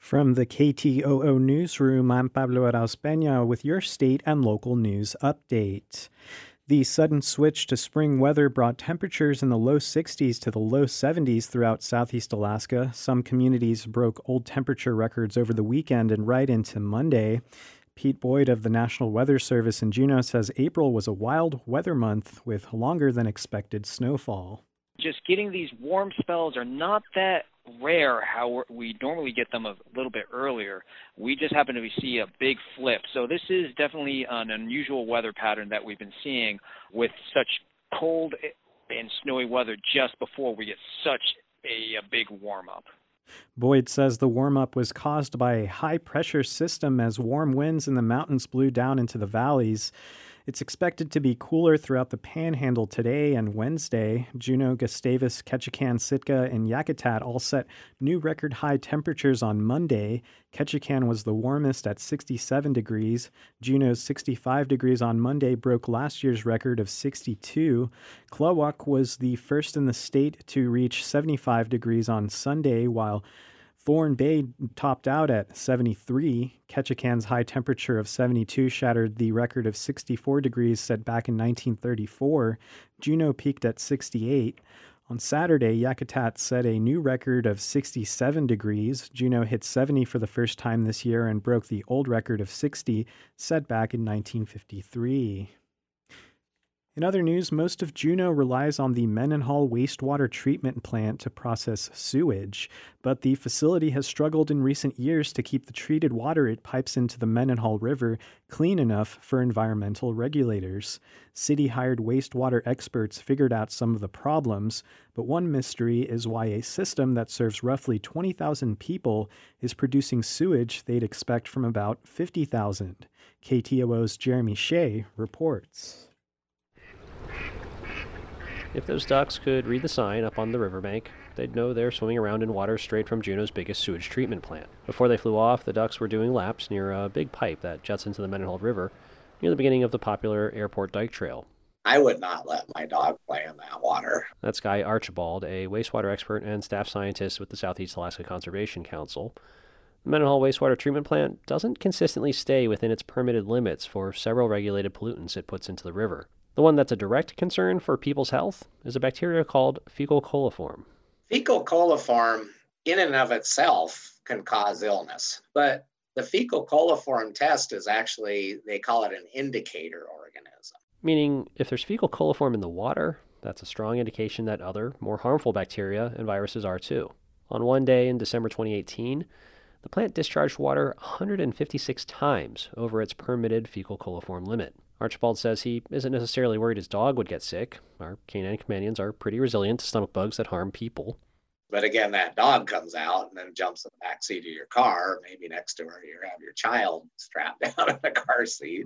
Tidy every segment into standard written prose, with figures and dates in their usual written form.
From the KTOO Newsroom, I'm Pablo Arauz Peña with your state and local news update. The sudden switch to spring weather brought temperatures in the low 60s to the low 70s throughout southeast Alaska. Some communities broke old temperature records over the weekend and right into Monday. Pete Boyd of the National Weather Service in Juneau says April was a wild weather month with longer than expected snowfall. Just getting these warm spells are not that rare how we normally get them a little bit earlier. We just happen to see a big flip. So this is definitely an unusual weather pattern that we've been seeing with such cold and snowy weather just before we get such a big warm-up. Boyd says the warm-up was caused by a high-pressure system as warm winds in the mountains blew down into the valleys. It's expected to be cooler throughout the Panhandle today and Wednesday. Juneau, Gustavus, Ketchikan, Sitka, and Yakutat all set new record high temperatures on Monday. Ketchikan was the warmest at 67 degrees. Juneau's 65 degrees on Monday broke last year's record of 62. Klawock was the first in the state to reach 75 degrees on Sunday, while Thorn Bay topped out at 73. Ketchikan's high temperature of 72 shattered the record of 64 degrees set back in 1934. Juneau peaked at 68. On Saturday, Yakutat set a new record of 67 degrees. Juneau hit 70 for the first time this year and broke the old record of 60 set back in 1953. In other news, most of Juneau relies on the Mendenhall wastewater treatment plant to process sewage, but the facility has struggled in recent years to keep the treated water it pipes into the Mendenhall River clean enough for environmental regulators. City-hired wastewater experts figured out some of the problems, but one mystery is why a system that serves roughly 20,000 people is producing sewage they'd expect from about 50,000. KTOO's Jeremy Shea reports. If those ducks could read the sign up on the riverbank, they'd know they're swimming around in water straight from Juneau's biggest sewage treatment plant. Before they flew off, the ducks were doing laps near a big pipe that juts into the Mendenhall River near the beginning of the popular Airport Dyke Trail. I would not let my dog play in that water. That's Guy Archibald, a wastewater expert and staff scientist with the Southeast Alaska Conservation Council. The Mendenhall wastewater treatment plant doesn't consistently stay within its permitted limits for several regulated pollutants it puts into the river. The one that's a direct concern for people's health is a bacteria called fecal coliform. Fecal coliform in and of itself can cause illness, but the fecal coliform test is actually, they call it an indicator organism. Meaning, if there's fecal coliform in the water, that's a strong indication that other, more harmful bacteria and viruses are too. On one day in December 2018, the plant discharged water 156 times over its permitted fecal coliform limit. Archibald says he isn't necessarily worried his dog would get sick. Our canine companions are pretty resilient to stomach bugs that harm people. But again, that dog comes out and then jumps in the back seat of your car. Maybe next to her, you have your child strapped down in the car seat,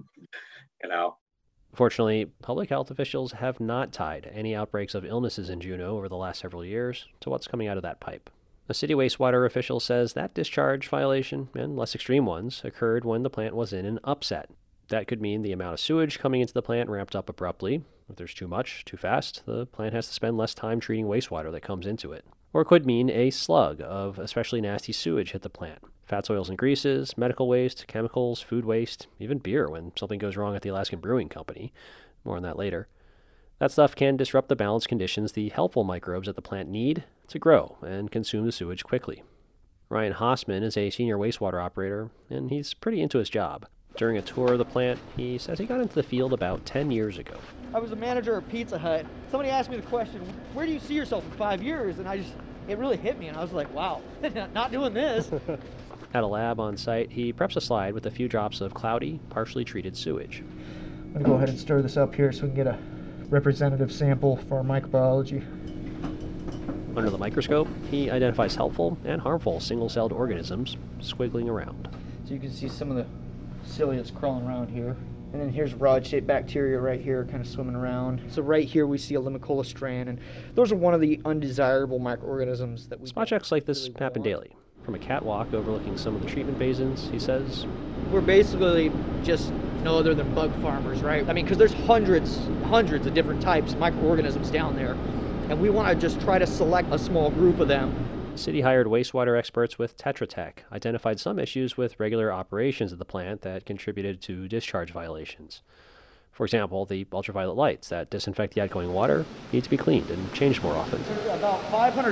Fortunately, public health officials have not tied any outbreaks of illnesses in Juneau over the last several years to what's coming out of that pipe. A city wastewater official says that discharge violation, and less extreme ones, occurred when the plant was in an upset. That could mean the amount of sewage coming into the plant ramped up abruptly. If there's too much, too fast, the plant has to spend less time treating wastewater that comes into it. Or it could mean a slug of especially nasty sewage hit the plant. Fats, oils, and greases, medical waste, chemicals, food waste, even beer when something goes wrong at the Alaskan Brewing Company. More on that later. That stuff can disrupt the balance conditions the helpful microbes at the plant need to grow and consume the sewage quickly. Ryan Hossman is a senior wastewater operator, and he's pretty into his job. During a tour of the plant, he says he got into the field about 10 years ago. I was a manager at Pizza Hut. Somebody asked me the question, where do you see yourself in 5 years? And it really hit me, and I was like, wow, not doing this. At a lab on site, he preps a slide with a few drops of cloudy, partially treated sewage. I'm going to go ahead and stir this up here so we can get a representative sample for our microbiology. Under the microscope, he identifies helpful and harmful single-celled organisms squiggling around. So you can see some of the ciliates crawling around here. And then here's rod-shaped bacteria right here kind of swimming around. So right here we see a Limicola strand, and those are one of the undesirable microorganisms that we... Spot checks like this happen daily. From a catwalk overlooking some of the treatment basins, he says, we're basically just no other than bug farmers, right? I mean, because there's hundreds of different types of microorganisms down there, and we want to just try to select a small group of them The city hired wastewater experts with Tetra Tech, identified some issues with regular operations of the plant that contributed to discharge violations. For example, the ultraviolet lights that disinfect the outgoing water need to be cleaned and changed more often. There's about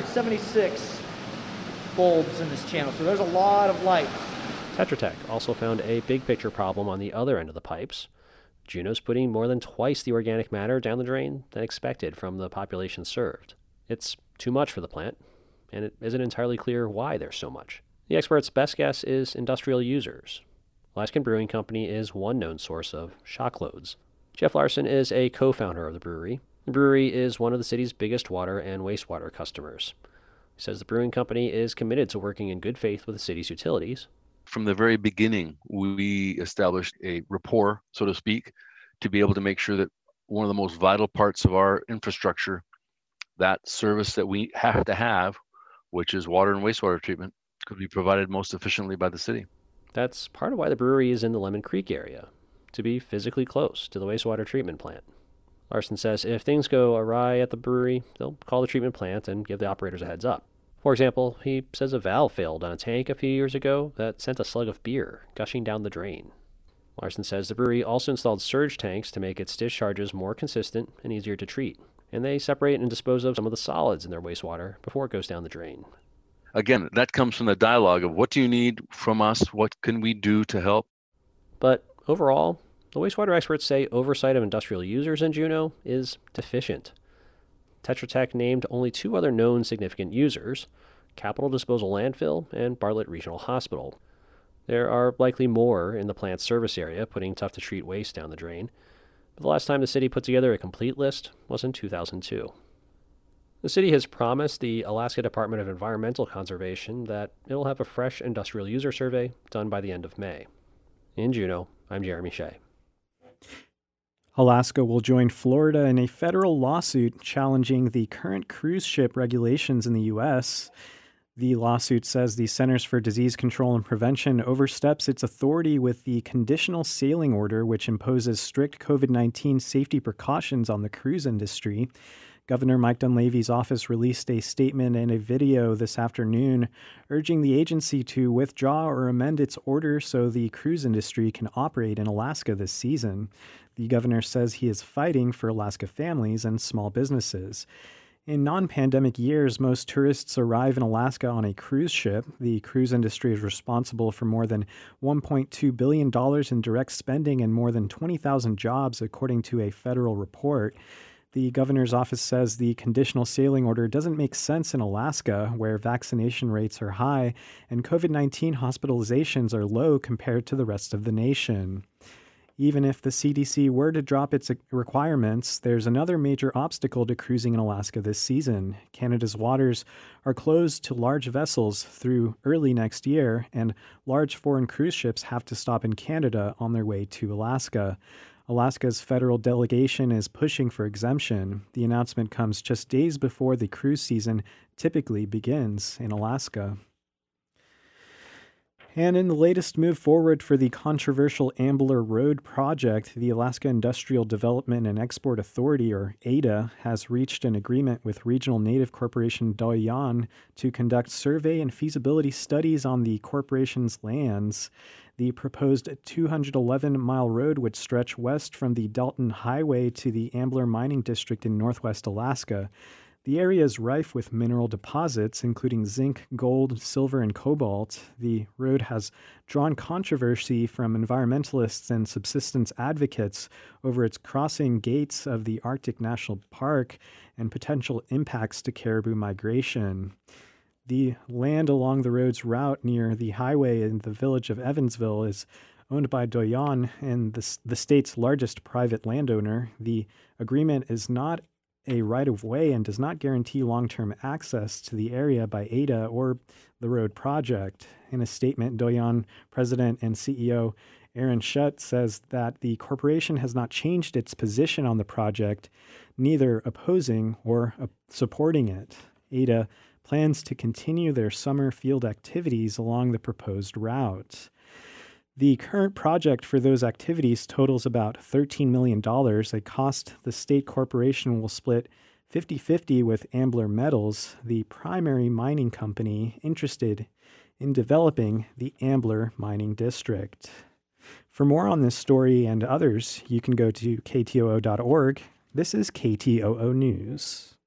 576 bulbs in this channel, so there's a lot of lights. Tetra Tech also found a big picture problem on the other end of the pipes. Juneau's putting more than twice the organic matter down the drain than expected from the population served. It's too much for the plant, and it isn't entirely clear why there's so much. The expert's best guess is industrial users. Alaskan Brewing Company is one known source of shock loads. Jeff Larson is a co-founder of the brewery. The brewery is one of the city's biggest water and wastewater customers. He says the brewing company is committed to working in good faith with the city's utilities. From the very beginning, we established a rapport, so to speak, to be able to make sure that one of the most vital parts of our infrastructure, that service that we have to have, which is water and wastewater treatment, could be provided most efficiently by the city. That's part of why the brewery is in the Lemon Creek area, to be physically close to the wastewater treatment plant. Larson says if things go awry at the brewery, they'll call the treatment plant and give the operators a heads up. For example, he says a valve failed on a tank a few years ago that sent a slug of beer gushing down the drain. Larson says the brewery also installed surge tanks to make its discharges more consistent and easier to treat, and they separate and dispose of some of the solids in their wastewater before it goes down the drain. Again, that comes from the dialogue of what do you need from us? What can we do to help? But overall, the wastewater experts say oversight of industrial users in Juneau is deficient. Tetra Tech named only 2 other known significant users, Capital Disposal Landfill and Bartlett Regional Hospital. There are likely more in the plant's service area putting tough-to-treat waste down the drain, but the last time the city put together a complete list was in 2002. The city has promised the Alaska Department of Environmental Conservation that it'll have a fresh industrial user survey done by the end of May. In Juneau, I'm Jeremy Shea. Alaska will join Florida in a federal lawsuit challenging the current cruise ship regulations in the U.S. The lawsuit says the Centers for Disease Control and Prevention oversteps its authority with the conditional sailing order, which imposes strict COVID-19 safety precautions on the cruise industry. Governor Mike Dunleavy's office released a statement and a video this afternoon urging the agency to withdraw or amend its order so the cruise industry can operate in Alaska this season. The governor says he is fighting for Alaska families and small businesses. In non-pandemic years, most tourists arrive in Alaska on a cruise ship. The cruise industry is responsible for more than $1.2 billion in direct spending and more than 20,000 jobs, according to a federal report. The governor's office says the conditional sailing order doesn't make sense in Alaska, where vaccination rates are high and COVID-19 hospitalizations are low compared to the rest of the nation. Even if the CDC were to drop its requirements, there's another major obstacle to cruising in Alaska this season. Canada's waters are closed to large vessels through early next year, and large foreign cruise ships have to stop in Canada on their way to Alaska. Alaska's federal delegation is pushing for exemption. The announcement comes just days before the cruise season typically begins in Alaska. And in the latest move forward for the controversial Ambler Road project, the Alaska Industrial Development and Export Authority, or ADA, has reached an agreement with regional native corporation Doyon to conduct survey and feasibility studies on the corporation's lands. The proposed 211-mile road would stretch west from the Dalton Highway to the Ambler Mining District in northwest Alaska. The area is rife with mineral deposits, including zinc, gold, silver, and cobalt. The road has drawn controversy from environmentalists and subsistence advocates over its crossing gates of the Arctic National Park and potential impacts to caribou migration. The land along the road's route near the highway in the village of Evansville is owned by Doyon and the state's largest private landowner. The agreement is not a right-of-way and does not guarantee long-term access to the area by ADA or the road project. In a statement, Doyon President and CEO Aaron Schutt says that the corporation has not changed its position on the project, neither opposing or supporting it. ADA plans to continue their summer field activities along the proposed route. The current project for those activities totals about $13 million, a cost the state corporation will split 50-50 with Ambler Metals, the primary mining company interested in developing the Ambler Mining District. For more on this story and others, you can go to ktoo.org. This is KTOO News.